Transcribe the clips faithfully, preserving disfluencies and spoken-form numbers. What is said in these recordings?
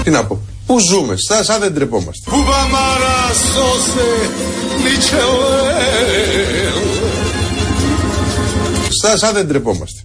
Τι να πω. Πού ζούμε, σαν, σαν δεν τρεπόμαστε. Σαν, σαν δεν τρεπόμαστε.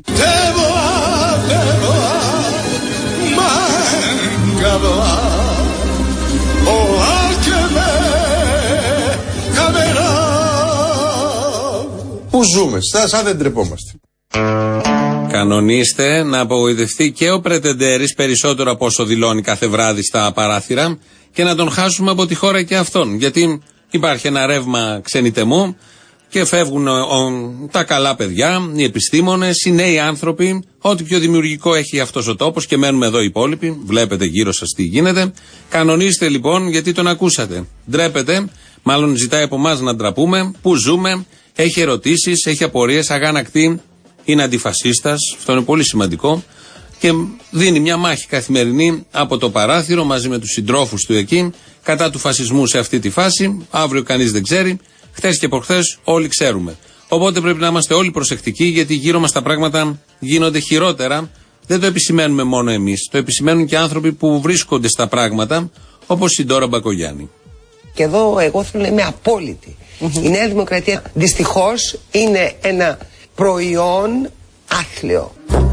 Πού ζούμε, σαν, σαν δεν τρεπόμαστε. Κανονίστε να απογοητευτεί και ο Πρετεντέρης περισσότερο από όσο δηλώνει κάθε βράδυ στα παράθυρα και να τον χάσουμε από τη χώρα και αυτόν. Γιατί υπάρχει ένα ρεύμα ξενιτεμού και φεύγουν ο, ο, τα καλά παιδιά, οι επιστήμονες, οι νέοι άνθρωποι, ό,τι πιο δημιουργικό έχει αυτός ο τόπος και μένουμε εδώ οι υπόλοιποι. Βλέπετε γύρω σας τι γίνεται. Κανονίστε λοιπόν, γιατί τον ακούσατε. Ντρέπετε, μάλλον ζητάει από εμάς να ντραπούμε. Πού ζούμε, έχει ερωτήσεις, έχει απορίες, αγανακτή. Είναι αντιφασίστας, αυτό είναι πολύ σημαντικό και δίνει μια μάχη καθημερινή από το παράθυρο μαζί με τους συντρόφους του εκεί κατά του φασισμού σε αυτή τη φάση. Αύριο κανείς δεν ξέρει, χτες και προχθές όλοι ξέρουμε. Οπότε πρέπει να είμαστε όλοι προσεκτικοί, γιατί γύρω μας τα πράγματα γίνονται χειρότερα. Δεν το επισημαίνουμε μόνο εμείς, το επισημαίνουν και άνθρωποι που βρίσκονται στα πράγματα, όπως η Ντόρα Μπακογιάννη. Και εδώ εγώ θέλω να είμαι απόλυτη. Mm-hmm. Η Νέα Δημοκρατία δυστυχώς είναι ένα προϊόν άθλιο.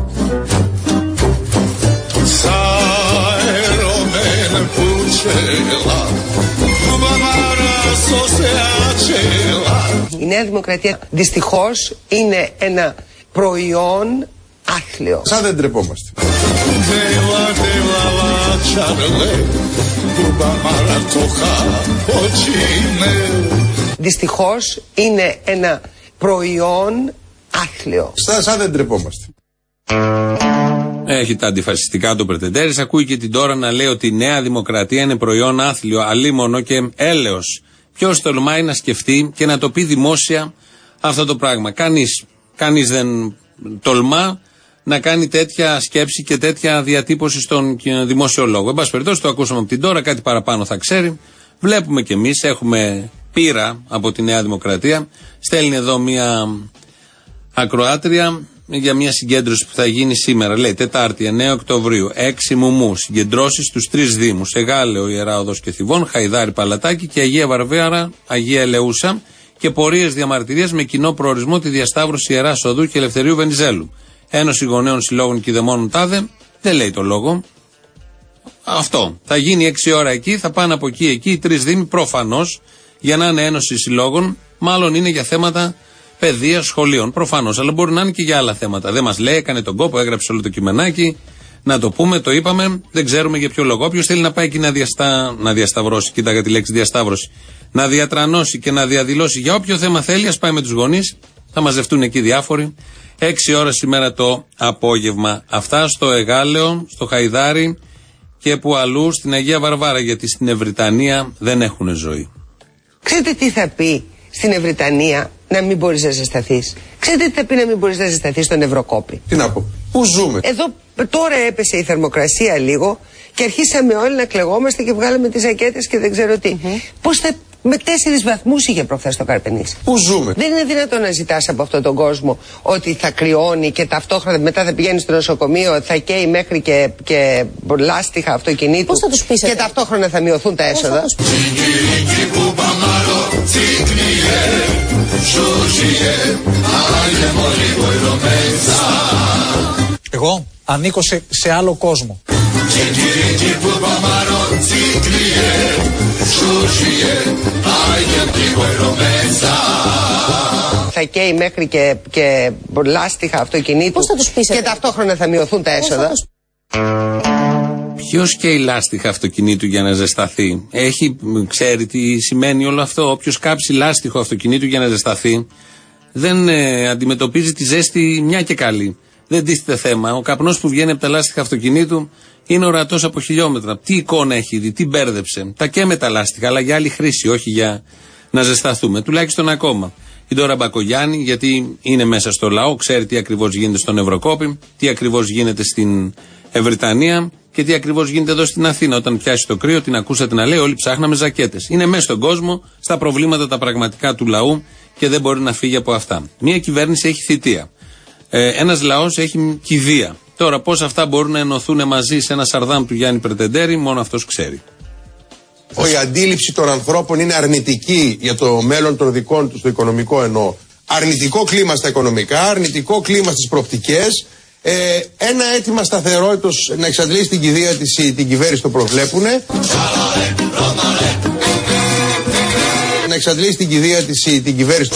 Η Νέα Δημοκρατία δυστυχώς είναι ένα προϊόν άθλιο. Σαν δεν τρεπόμαστε. Δυστυχώς είναι ένα προϊόν άθλιο. Σαν, σαν δεν τρεπόμαστε. Έχει τα αντιφασιστικά του Πρετεντέρης. Ακούει και την τώρα να λέει ότι η Νέα Δημοκρατία είναι προϊόν άθλιο, αλίμονο και έλεος. Ποιος τολμάει να σκεφτεί και να το πει δημόσια αυτό το πράγμα? Κανείς. Κανείς δεν τολμά να κάνει τέτοια σκέψη και τέτοια διατύπωση στον δημόσιο λόγο. Εν πάση περιπτώσει, το ακούσαμε από την τώρα, κάτι παραπάνω θα ξέρει. Βλέπουμε κι εμείς, έχουμε πείρα από τη Νέα Δημοκρατία. Στέλνει εδώ μία ακροάτρια για μια συγκέντρωση που θα γίνει σήμερα. Λέει Τετάρτη εννέα Οκτωβρίου, έξι Μουμού, συγκεντρώσεις στους τρεις Δήμους. Εγάλεο, Ιερά Οδός και Θηβών, Χαϊδάρη, Παλατάκη και Αγία Βαρβάρα, Αγία Ελεούσα. Και πορείες διαμαρτυρίας με κοινό προορισμό τη διασταύρωση Ιεράς Οδού και Ελευθερίου Βενιζέλου. Ένωση Γονέων Συλλόγων Κηδεμόνων Τάδε, δεν λέει το λόγο. Αυτό. Θα γίνει έξι ώρα εκεί, θα πάνε από εκεί εκεί οι τρεις Δήμοι προφανώς για να είναι Ένωση Συλλόγων, μάλλον είναι για θέματα παιδείας, σχολείων. Προφανώς, αλλά μπορεί να είναι και για άλλα θέματα. Δεν μας λέει, έκανε τον κόπο, έγραψε όλο το κειμενάκι. Να το πούμε, το είπαμε, δεν ξέρουμε για ποιο λόγο. Όποιος θέλει να πάει εκεί να, διαστα... να διασταυρώσει, κοίταγα τη λέξη διασταύρωση, να διατρανώσει και να διαδηλώσει για όποιο θέμα θέλει, ας πάει με τους γονείς, θα μαζευτούν εκεί διάφοροι. Έξι ώρες σήμερα το απόγευμα. Αυτά στο Εγάλεο, στο Χαϊδάρι και που αλλού στην Αγία Βαρβάρα, γιατί στην Ευρυτανία δεν έχουν ζωή. Ξέρετε τι θα πει στην Ευρυτανία να μην μπορείς να ζεσταθείς? Ξέρετε τι θα πει να μην μπορείς να ζεσταθείς στον Ευρωκόπη? Τι να πω, πού ζούμε? Εδώ τώρα έπεσε η θερμοκρασία λίγο και αρχίσαμε όλοι να κλεγόμαστε και βγάλαμε τις ζακέτες και δεν ξέρω τι. Mm-hmm. Πώς θα... Με τέσσερις βαθμούς είχε προχθές το Καρπενήσι. Πού ζούμε? Δεν είναι δυνατόν να ζητάς από αυτόν τον κόσμο ότι θα κρυώνει και ταυτόχρονα μετά θα πηγαίνει στο νοσοκομείο, θα καίει μέχρι και, και λάστιχα αυτοκινήτου. Πώς θα τους πείσετε? Και ταυτόχρονα θα μειωθούν τα έσοδα. Εγώ ανήκω σε, σε άλλο κόσμο. Θα καίει μέχρι και, και λάστιχα αυτοκινήτου. Πώς θα τους πείσετε? Και ταυτόχρονα θα μειωθούν τα έσοδα. Ποιος καίει λάστιχα αυτοκινήτου για να ζεσταθεί? Έχει, ξέρει τι σημαίνει όλο αυτό? Όποιος κάψει λάστιχο αυτοκινήτου για να ζεσταθεί δεν ε, αντιμετωπίζει τη ζέστη μια και καλή. Δεν τίθεται θέμα. Ο καπνός που βγαίνει από τα λάστιχα αυτοκινήτου είναι ορατός από χιλιόμετρα. Τι εικόνα έχει δει, τι μπέρδεψε. Τα καίμε τα λάστιχα, αλλά για άλλη χρήση, όχι για να ζεσταθούμε. Τουλάχιστον ακόμα. Η Ντόρα Μπακογιάννη, γιατί είναι μέσα στο λαό, ξέρει τι ακριβώς γίνεται στον Ευρωκόπη, τι ακριβώς γίνεται στην Ευρυτανία και τι ακριβώς γίνεται εδώ στην Αθήνα. Όταν πιάσει το κρύο, την ακούσατε να λέει: όλοι ψάχναμε ζακέτες. Είναι μέσα στον κόσμο, στα προβλήματα τα πραγματικά του λαού και δεν μπορεί να φύγει από αυτά. Μία κυβέρνηση έχει θητεία. Ε, ένας λαός έχει κηδεία. Τώρα, πώς αυτά μπορούν να ενωθούν μαζί σε ένα σαρδάμ του Γιάννη Πρετεντέρη, μόνο αυτός ξέρει. Η αντίληψη των ανθρώπων είναι αρνητική για το μέλλον των δικών τους, το οικονομικό εννοώ. Αρνητικό κλίμα στα οικονομικά, αρνητικό κλίμα στις προοπτικές. Ε, ένα αίτημα σταθερότητας να εξαντλήσει την κηδεία της την κυβέρνηση το προβλέπουνε. Να εξαντλήσει την κηδεία της την κυβέρνηση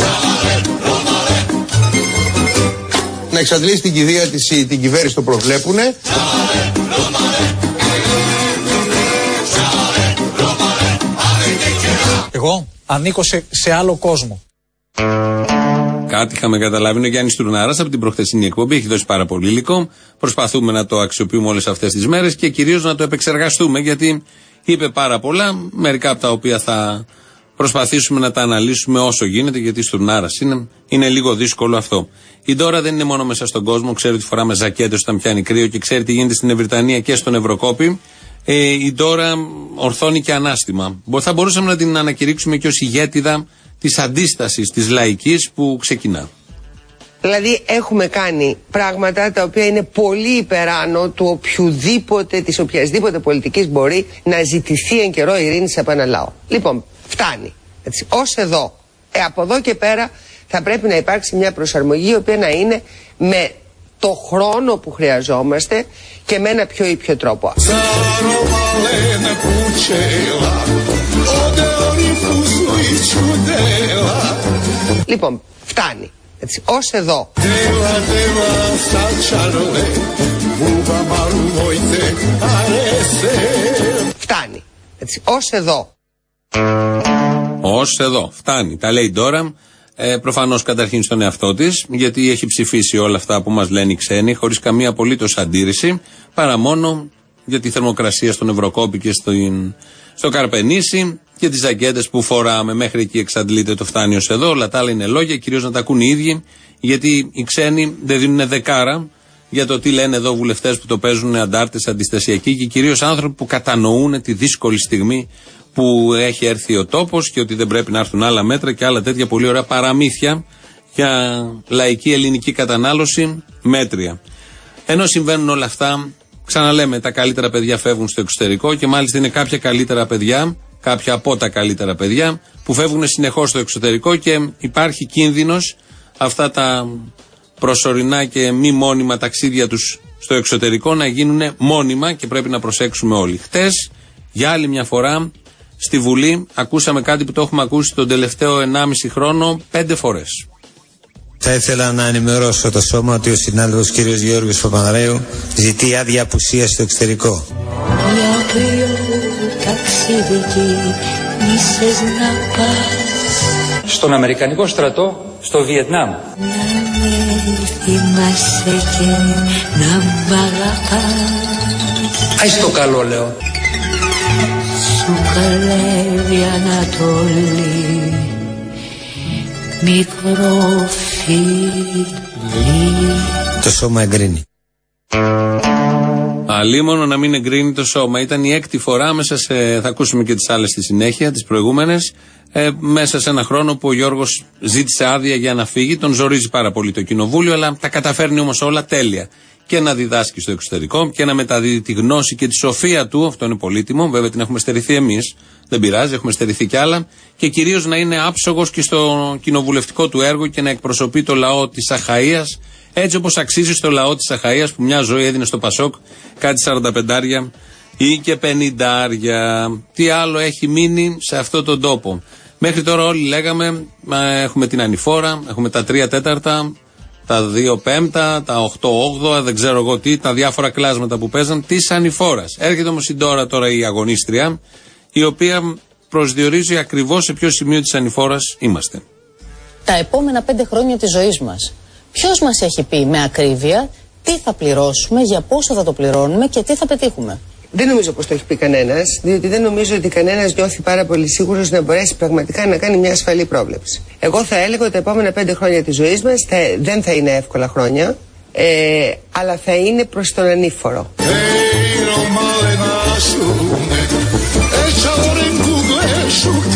Να εξαντλήσει την κηδεία της την κυβέρνηση το προβλέπουνε. Εγώ ανήκω σε, σε άλλο κόσμο. Κάτι είχαμε καταλάβει. Είναι ο Γιάννης Τουρνάρας από την προχθεσινή εκπομπή. Έχει δώσει πάρα πολύ υλικό. Προσπαθούμε να το αξιοποιούμε όλες αυτές τις μέρες και κυρίως να το επεξεργαστούμε, γιατί είπε πάρα πολλά. Μερικά από τα οποία θα προσπαθήσουμε να τα αναλύσουμε όσο γίνεται, γιατί Τουρνάρας είναι, είναι λίγο δύσκολο αυτό. Η Ντόρα δεν είναι μόνο μέσα στον κόσμο. Ξέρει ότι φοράμε ζακέτες όταν πιάνει κρύο και ξέρει τι γίνεται στην Ευρυτανία και στον Ευρωκόπη. Ε, η Ντόρα ορθώνει και ανάστημα. Θα μπορούσαμε να την ανακηρύξουμε και ως ηγέτιδα της αντίστασης της λαϊκής που ξεκινά. Δηλαδή έχουμε κάνει πράγματα τα οποία είναι πολύ υπεράνω του οποιοδήποτε, της οποιασδήποτε πολιτικής μπορεί να ζητηθεί εν καιρό ειρήνης από ένα λαό. Λοιπόν, φτάνει. Έτσι, ως εδώ. Ε, από εδώ και πέρα θα πρέπει να υπάρξει μια προσαρμογή η οποία να είναι με το χρόνο που χρειαζόμαστε και με ένα πιο ήπιο τρόπο. Λοιπόν, φτάνει. Έτσι, ως εδώ. Φτάνει. Έτσι, ως εδώ. Ως εδώ. Φτάνει. Τα λέει τώρα. Ε, προφανώς καταρχήν στον εαυτό της, γιατί έχει ψηφίσει όλα αυτά που μας λένε οι ξένοι, χωρίς καμία απολύτως αντίρρηση, παρά μόνο για τη θερμοκρασία στον Ευρωκόπη και στο, στο Καρπενήσι και τις ζακέτες που φοράμε. Μέχρι εκεί εξαντλείται το φτάνει ως εδώ. Όλα τα άλλα είναι λόγια, κυρίως να τα ακούν οι ίδιοι, γιατί οι ξένοι δεν δίνουν δεκάρα για το τι λένε εδώ βουλευτές που το παίζουν αντάρτες, αντιστασιακοί και κυρίως άνθρωποι που κατανοούν τη δύσκολη στιγμή που έχει έρθει ο τόπος και ότι δεν πρέπει να έρθουν άλλα μέτρα και άλλα τέτοια πολύ ωραία παραμύθια για λαϊκή ελληνική κατανάλωση μέτρια. Ενώ συμβαίνουν όλα αυτά, ξαναλέμε, τα καλύτερα παιδιά φεύγουν στο εξωτερικό και μάλιστα είναι κάποια καλύτερα παιδιά, κάποια από τα καλύτερα παιδιά που φεύγουν συνεχώς στο εξωτερικό και υπάρχει κίνδυνος αυτά τα προσωρινά και μη μόνιμα ταξίδια τους στο εξωτερικό να γίνουν μόνιμα και πρέπει να προσέξουμε όλοι. Χτες, για άλλη μια φορά, στη Βουλή ακούσαμε κάτι που το έχουμε ακούσει τον τελευταίο ενάμιση χρόνο πέντε φορές. Θα ήθελα να ενημερώσω το σώμα ότι ο συνάδελφος κ. Γιώργος Παπανδρέου ζητεί άδεια απουσίας στο εξωτερικό. Για ποιο ταξίδι νήσες να πας? Στον Αμερικανικό στρατό, στο Βιετνάμ. Να με θυμάσαι και να μ' αγαπάς. Άι στο καλό, λέω. Σου καλεύει Ανατολή, μικρό φίλι. Το σώμα εγκρίνει. Αλίμονο να μην εγκρίνει το σώμα. Ήταν η έκτη φορά μέσα σε. Θα ακούσουμε και τις άλλες στη συνέχεια, τις προηγούμενες. Ε, μέσα σε ένα χρόνο που ο Γιώργος ζήτησε άδεια για να φύγει. Τον ζορίζει πάρα πολύ το κοινοβούλιο, αλλά τα καταφέρνει όμως όλα τέλεια. Και να διδάσκει στο εξωτερικό και να μεταδίδει τη γνώση και τη σοφία του. Αυτό είναι πολύτιμο. Βέβαια την έχουμε στερηθεί εμείς. Δεν πειράζει, έχουμε στερηθεί κι άλλα. Και κυρίως να είναι άψογος και στο κοινοβουλευτικό του έργο και να εκπροσωπεί το λαό της Αχαΐας. Έτσι όπως αξίζει στο λαό της Αχαΐας που μια ζωή έδινε στο Πασόκ κάτι σαρανταπεντάρια ή και πενηντάρια. Τι άλλο έχει μείνει σε αυτόν τον τόπο? Μέχρι τώρα όλοι λέγαμε έχουμε την ανηφόρα, έχουμε τα τρία τέταρτα, τα δύο πέμπτα, τα οχτώ όγδοα, δεν ξέρω εγώ τι, τα διάφορα κλάσματα που παίζαν της ανηφόρας. Έρχεται όμως η Ντόρα τώρα η αγωνίστρια, η οποία προσδιορίζει ακριβώς σε ποιο σημείο της ανηφόρας είμαστε. Τα επόμενα πέντε χρόνια της ζωής μας. Ποιος μας έχει πει με ακρίβεια τι θα πληρώσουμε, για πόσο θα το πληρώνουμε και τι θα πετύχουμε? Δεν νομίζω πως το έχει πει κανένας, διότι δεν νομίζω ότι κανένας νιώθει πάρα πολύ σίγουρος να μπορέσει πραγματικά να κάνει μια ασφαλή πρόβλεψη. Εγώ θα έλεγα ότι τα επόμενα πέντε χρόνια της ζωής μας θα, δεν θα είναι εύκολα χρόνια, ε, αλλά θα είναι προς τον ανήφορο.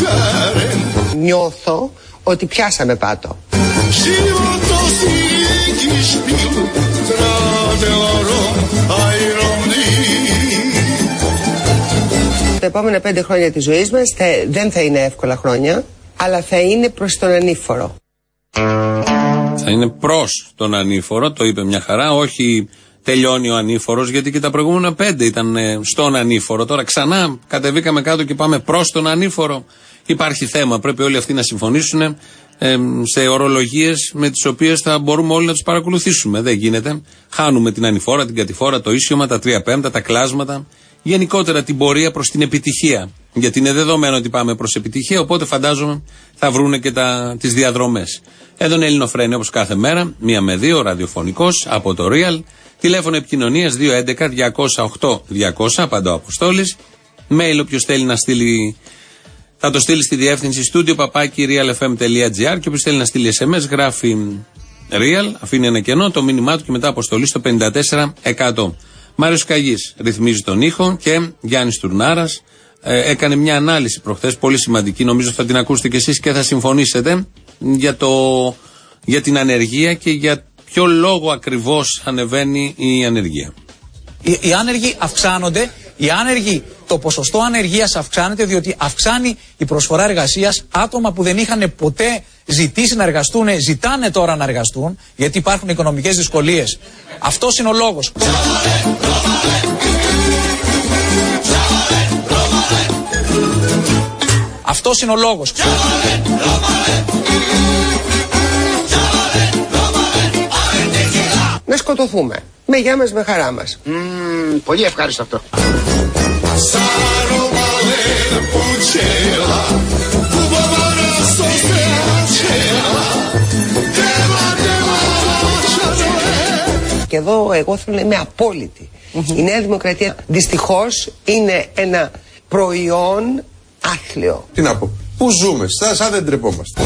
Νιώθω ότι πιάσαμε πάτο. Τα επόμενα πέντε χρόνια της ζωής μας θα, δεν θα είναι εύκολα χρόνια, αλλά θα είναι προς τον ανήφορο. Θα είναι προς τον ανήφορο, το είπε μια χαρά, όχι τελειώνει ο ανήφορος, γιατί και τα προηγούμενα πέντε ήταν στον ανήφορο. Τώρα ξανά κατεβήκαμε κάτω και πάμε προς τον ανήφορο. Υπάρχει θέμα, πρέπει όλοι αυτοί να συμφωνήσουν ε, σε ορολογίες με τις οποίες θα μπορούμε όλοι να τους παρακολουθήσουμε. Δεν γίνεται. Χάνουμε την ανηφόρα, την κατηφόρα, το ίσιωμα, τα τρία πέμπτα, τα κλάσματα. Γενικότερα την πορεία προς την επιτυχία. Γιατί είναι δεδομένο ότι πάμε προς επιτυχία, οπότε φαντάζομαι θα βρούνε και τα, τις διαδρομές. Εδώ είναι Ελληνοφρένη όπως κάθε μέρα, μία με δύο, ραδιοφωνικός, από το Real. Τηλέφωνο επικοινωνίας δύο έντεκα διακόσια οκτώ διακόσια, απαντά ο Αποστόλης. Mail όποιος θέλει να στείλει, θα το στείλει στη διεύθυνση studio παπάκι realfm.gr και όποιος θέλει να στείλει ες εμ ες γράφει Real, αφήνει ένα κενό, το μήνυμά του και μετά Αποστολή στο πενήντα τέσσερα εκατό. Μάριος Καγής ρυθμίζει τον ήχο και Γιάννης Τουρνάρας ε, έκανε μια ανάλυση προχθές πολύ σημαντική, νομίζω θα την ακούσετε κι εσείς και θα συμφωνήσετε για, το, για την ανεργία και για ποιο λόγο ακριβώς ανεβαίνει η ανεργία. Οι, οι άνεργοι αυξάνονται, οι άνεργοι, το ποσοστό ανεργίας αυξάνεται διότι αυξάνει η προσφορά εργασίας. Άτομα που δεν είχαν ποτέ ζητήσει να εργαστούν, ζητάνε τώρα να εργαστούν, γιατί υπάρχουν οικονομικές δυσκολίες. Αυτός είναι ο λόγος. Αυτός είναι ο λόγος. Να σκοτωθούμε. Με γεια μας, με χαρά μας. Mm, πολύ ευχάριστο αυτό. Και εδώ εγώ θέλω να είμαι απόλυτη. Mm-hmm. Η Νέα Δημοκρατία δυστυχώς είναι ένα προϊόν άθλιο. Τι να πω, πού ζούμε, σαν, σαν δεν τρεπόμαστε.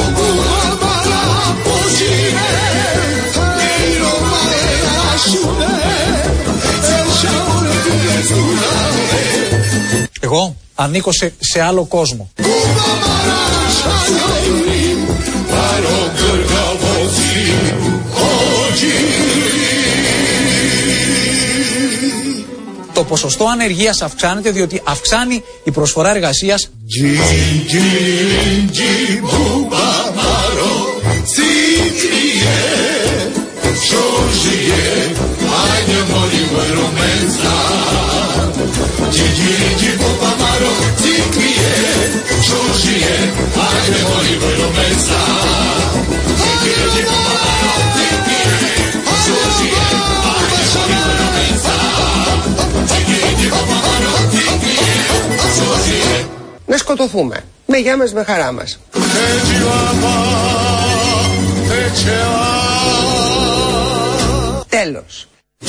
Εγώ ανήκω σε, σε άλλο κόσμο. Το ποσοστό ανεργίας αυξάνεται διότι αυξάνει η προσφορά εργασίας. Να σκοτωθούμε. Με γεια μας, με χαρά μας. Τέλος.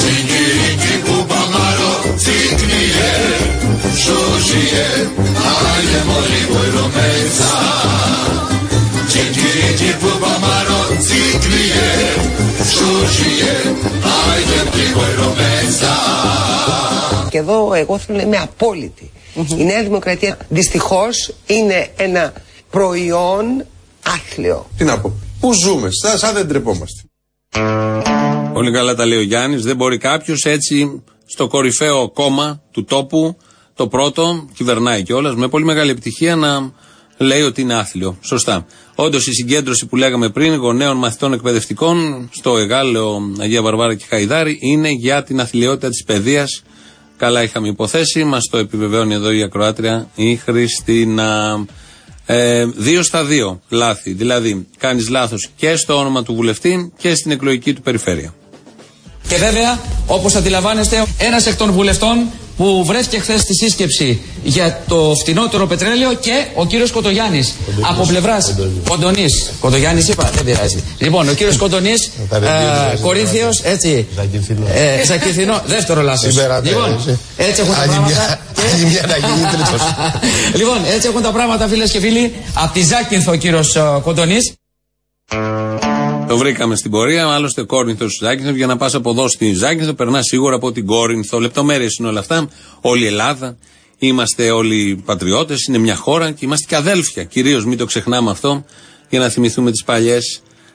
Και εδώ εγώ θέλω να είμαι απόλυτη. Mm-hmm. Η Νέα Δημοκρατία δυστυχώς είναι ένα προϊόν άθλιο. Τι να πω, πού ζούμε, σαν, σαν δεν τρεπόμαστε. Πολύ καλά τα λέει ο Γιάννης. Δεν μπορεί κάποιος έτσι στο κορυφαίο κόμμα του τόπου, το πρώτο, κυβερνάει κιόλας, με πολύ μεγάλη επιτυχία να λέει ότι είναι άθλιο. Σωστά. Όντως η συγκέντρωση που λέγαμε πριν, γονέων μαθητών εκπαιδευτικών, στο Εγάλεο Αγία Βαρβάρα και Χαϊδάρη, είναι για την αθλιότητα της παιδείας. Καλά είχαμε υποθέσει, μας το επιβεβαιώνει εδώ η ακροάτρια η Χριστίνα. Ε, δύο στα δύο λάθη, δηλαδή κάνεις λάθος και στο όνομα του βουλευτή και στην εκλογική του περιφέρεια. Και βέβαια, όπως αντιλαμβάνεστε, ένας εκ των βουλευτών που βρέθηκε χθες στη σύσκεψη για το φτηνότερο πετρέλαιο και ο κύριος Κοντογιάννης από πλευράς Κοντονής. Κοντογιάννης είπα, δεν πειράζει. Λοιπόν, ο κύριος Κοντονής, ε, Κορίνθιος, έτσι. Ε, Ζακυνθινό, δεύτερο λάθος. Λοιπόν, έτσι έχουν τα πράγματα. Λοιπόν, έτσι έχουν τα πράγματα, φίλες και φίλοι. Από τη Ζάκυνθο ο κύριος Κοντονής. Το βρήκαμε στην πορεία, άλλωστε Κόρινθος Ζάκυνθο. Για να πας από εδώ στη Ζάκυνθο, περνά σίγουρα από την Κόρινθο. Λεπτομέρειες είναι όλα αυτά. Όλη η Ελλάδα. Είμαστε όλοι πατριώτες, είναι μια χώρα και είμαστε και αδέλφια. Κυρίως μην το ξεχνάμε αυτό, για να θυμηθούμε τις παλιές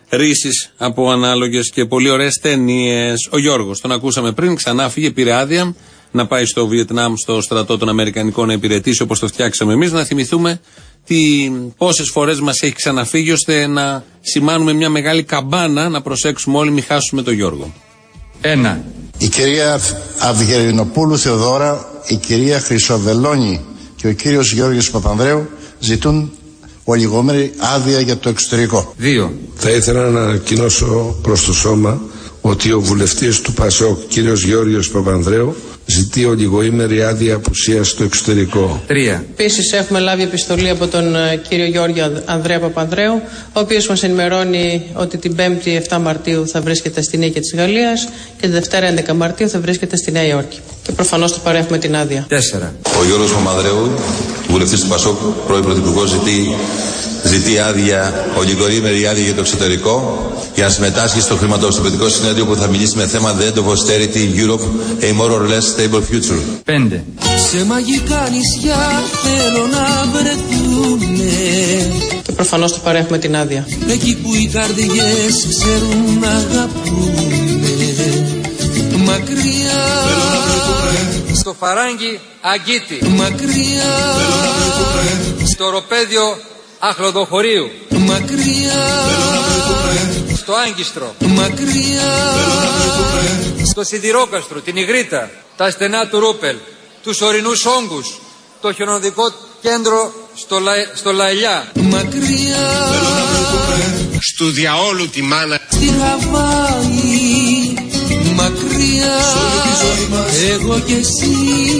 ρίσεις από ανάλογες και πολύ ωραίες ταινίες. Ο Γιώργος, τον ακούσαμε πριν, ξανά φύγε, πήρε άδεια να πάει στο Βιετνάμ, στο στρατό των Αμερικανικών να υπηρετήσει όπως το φτιάξαμε εμείς. Να θυμηθούμε τι, πόσες φορές μας έχει ξαναφύγει, ώστε να σημάνουμε μια μεγάλη καμπάνα, να προσέξουμε όλοι, μην χάσουμε τον Γιώργο. Ένα. Η κυρία Αυγερινοπούλου Θεοδώρα, η κυρία Χρυσοβελώνη και ο κύριος Γιώργος Παπανδρέου ζητούν ολιγόμενη άδεια για το εξωτερικό. Δύο. Θα ήθελα να ανακοινώσω προς το σώμα ότι ο βουλευτής του ΠΑΣΟΚ, κύριος Γιώργος Παπανδρέου, ζητεί ολιγοήμερη άδεια απουσίας στο εξωτερικό. Τρία. Επίσης έχουμε λάβει επιστολή από τον κύριο Γιώργο Ανδρέα Παπανδρέου, ο οποίος μας ενημερώνει ότι την Πέμπτη επτά Μαρτίου θα βρίσκεται στη Νίκαια της Γαλλίας και τη Δευτέρα έντεκα Μαρτίου θα βρίσκεται στη Νέα Υόρκη. Και προφανώς του παρέχουμε την άδεια. Τέσσερα. Ο Γιώργος Παπανδρέου, βουλευτής του ΠΑΣΟΚ, πρώην Πρωθυπουργός, ζητεί, ζητεί άδεια, ολιγοήμερη άδεια για το εξωτερικό, για να συμμετάσχει στο χρηματοπιστωτικό συνέδριο που θα μιλήσει με θέμα The End of Austerity in Europe, a more or less stable future. Πέντε. Σε μαγικά νησιά θέλω να βρεθούνε. Και προφανώς του παρέχουμε την άδεια. Εκεί που οι καρδιές ξέρουν να αγαπούνε. Μακριά. Στο Φαράγγι Αγκίτη. Μακριά. Στο Ροπέδιο Αχλοδοχωρίου. Μακριά. Στο Άγκιστρο. Μακριά. Στο Σιδηρόκαστρο, την Ιγρήτα, τα στενά του Ρούπελ, τους ορεινούς όγκους, το χιονοδικό κέντρο στο, Λα... στο Λαηλιά. Μακριά. Στου διαόλου τη μάνα. Στη Χαβάη. Μακριά. Εγώ και εσύ.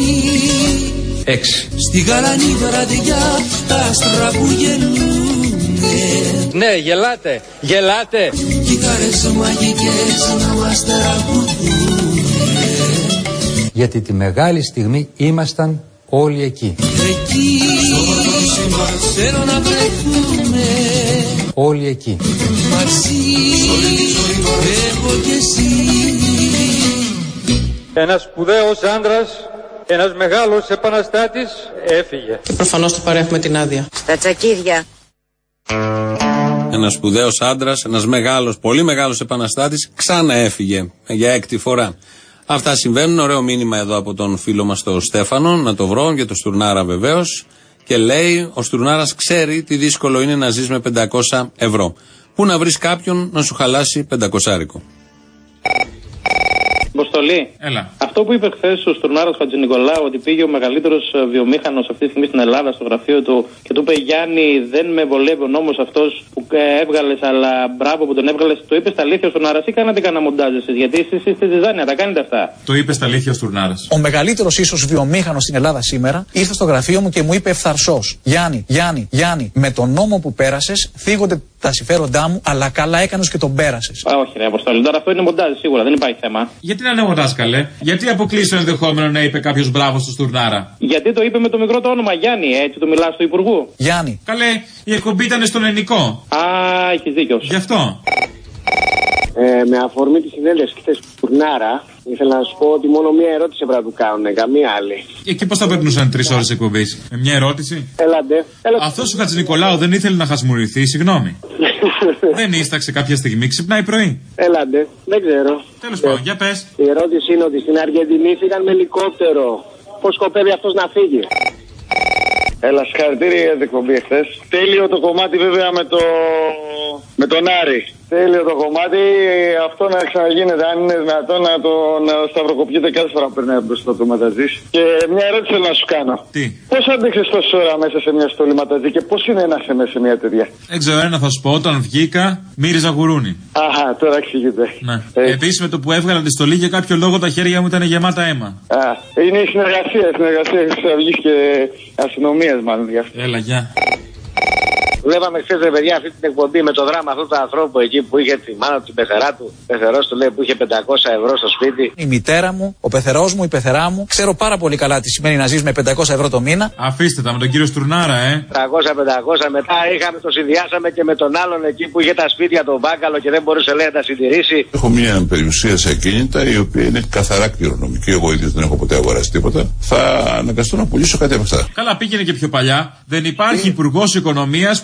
Έξι. Στη γαλανή βραδιά τα άστρα που γελούνε. Ναι, γελάτε, γελάτε. Κι χαρές μαγικές να μας τραγουδούνε. Γιατί τη μεγάλη στιγμή ήμασταν όλοι εκεί. Εκεί θέλω να βρεθούμε. Όλοι εκεί. Μαζί, εγώ και εσύ. Ένας σπουδαίος άντρας, ένας μεγάλος επαναστάτης έφυγε. Και προφανώς του παρέχουμε την άδεια. Στα τσακίδια. Ένας σπουδαίος άντρας, ένας μεγάλος, πολύ μεγάλος επαναστάτης, ξανά έφυγε για έκτη φορά. Αυτά συμβαίνουν. Ωραίο μήνυμα εδώ από τον φίλο μας τον Στέφανο, να το βρω, για το Στουρνάρα βεβαίως. Και λέει, ο Στουρνάρας ξέρει τι δύσκολο είναι να ζεις με πεντακόσια ευρώ. Πού να βρεις κάποιον να σου χαλάσει πεντακόσια. Αποστολή. Έλα. Αυτό που είπε χθες ο Στουρνάρας Χατζηνικολάου, ότι πήγε ο μεγαλύτερος βιομήχανος αυτή τη στιγμή στην Ελλάδα στο γραφείο του και του είπε Γιάννη, δεν με βολεύει ο νόμος αυτός που έβγαλες, αλλά μπράβο που τον έβγαλες. Το είπε στα αλήθεια ο Στουρνάρας ή κάνατε κανένα μοντάζ εσείς? Γιατί εσείς είστε στη Ζάνια, τα κάνετε αυτά. Το είπε στα αλήθεια ο Στουρνάρας. Ο μεγαλύτερος ίσως βιομήχανος στην Ελλάδα σήμερα ήρθε στο γραφείο μου και μου είπε ευθαρσώς: Γιάννη, Γιάννη, Γιάννη, με τον νόμο που πέρασες θίγονται τα συμφέροντά μου, αλλά καλά έκανες και τον πέρασες. Α, όχι, ρε Αποστολή, τώρα αυτό είναι μοντάζ σίγουρα, δεν υπάρχει θέμα. Γιατί να είναι μοντάζ, καλέ? Γιατί αποκλείσει το ενδεχόμενο να είπε κάποιος μπράβο στο Στουρνάρα? Γιατί το είπε με το μικρό το όνομα Γιάννη, έτσι το μιλάς του Υπουργού. Γιάννη. Καλέ, η εκπομπή ήταν στον ελληνικό. Α, έχεις δίκιο. Γι' αυτό. Ε, με αφορμή τη συνέντευξη χθες του Στουρνάρα, ήθελα να σου πω ότι μόνο μία ερώτηση έπρεπε να του κάνουν, καμία άλλη. Εκεί πώς θα περνούσαν τρεις ώρες εκπομπής? Με μια ερώτηση. Έλαντε. Έλα... Αυτός ο Χατζηνικολάου δεν ήθελε να χασμουριθεί, συγγνώμη. Δεν ίσταξε κάποια στιγμή, ξυπνάει πρωί. Έλαντε, δεν ξέρω. Τέλος πάντων, για πες. Η ερώτηση είναι ότι στην Αργεντινή φύγαν με ελικόπτερο. Πώς σκοπεύει αυτός να φύγει? Έλα, συγχαρητήρια για την εκπομπή εχθές. Τέλειο το κομμάτι βέβαια με, το... με τον Άρη. Τέλειο το κομμάτι, αυτό να ξαναγίνεται. Αν είναι δυνατόν να το να σταυροκοπιείτε κάθε φορά που περνάει μπροστά το ματαζής. Και μια ερώτηση θέλω να σου κάνω. Τι? Πώς άντεξες τόση ώρα μέσα σε μια στολή ματαζή και πώς είναι να είσαι μέσα σε μια τέτοια? Δεν ξέρω, ένα θα σου πω. Όταν βγήκα, μύριζα γουρούνι. Αχα, τώρα εξηγείται. Ναι. Επίσης με το που έβγαλα τη στολή για κάποιο λόγο τα χέρια μου ήταν γεμάτα αίμα. Α, είναι η συνεργασία, η συνεργασία της Αυγής και αστυνομίας μάλλον γι' αυτό. Έλα, γεια. Βλέπαμε χθες, ρε παιδιά, αυτή την εκπομπή με το δράμα αυτού του ανθρώπου εκεί που είχε τη μάνα του, την πεθερά του. Πεθερός του λέει που είχε πεντακόσια ευρώ στο σπίτι. Η μητέρα μου, ο πεθερός μου, η πεθερά μου. Ξέρω πάρα πολύ καλά τι σημαίνει να ζεις με πεντακόσια ευρώ το μήνα. Αφήστε τα με τον κύριο Στουρνάρα, ε. τριακόσια πεντακόσια μετά είχαμε, το συνδυάσαμε και με τον άλλον εκεί που είχε τα σπίτια τον μπάκαλο και δεν μπορούσε λέει να τα συντηρήσει. Έχω μια περιουσία σε ακίνητα η οποία είναι καθαρά κληρονομική. Εγώ ίδιος δεν έχω ποτέ αγοράσει τίποτα. Θα αναγκαστώ να πουλήσω κάτι από αυτά. Καλά, πήγαινε και πιο παλιά. Δεν υπάρχει υπουργός οικονομίας που